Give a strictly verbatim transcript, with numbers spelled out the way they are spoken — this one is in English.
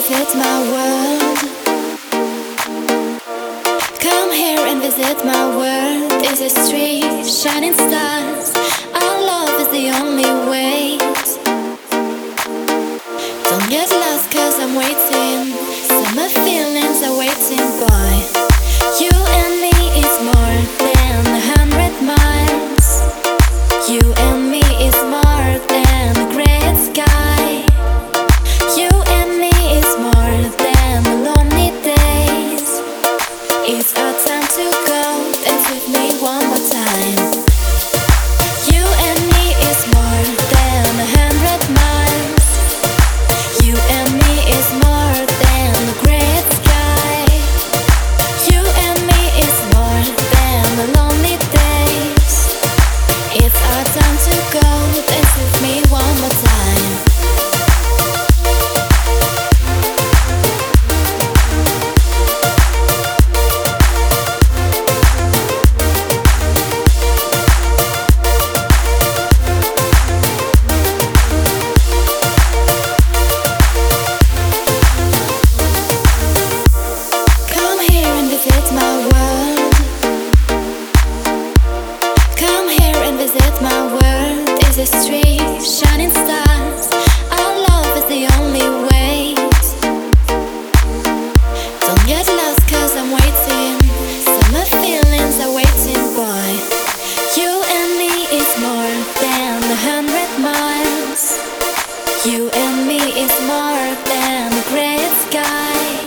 visit my world. Come here and visit my world. It's a street, shining stars. Our love is the only way. Don't get lost cause I'm waiting. Summer feelings are waiting, boy. You and me is more than a hundred miles. You and me is more than a great sky. You and me is more than the lonely days. It's our time to go. Dance with me one more time. You and me is more than a hundred miles. You and me is more than the great sky. You and me is more than the lonely days. It's our time to go. Dance with me one more time. Come here and visit my world. Come here and visit my world. It's a street, shining stars. Our love is the only way. Don't get lost cause I'm waiting. Summer feelings are waiting, boy. You and me is more than a hundred miles. You and me is more than the great sky.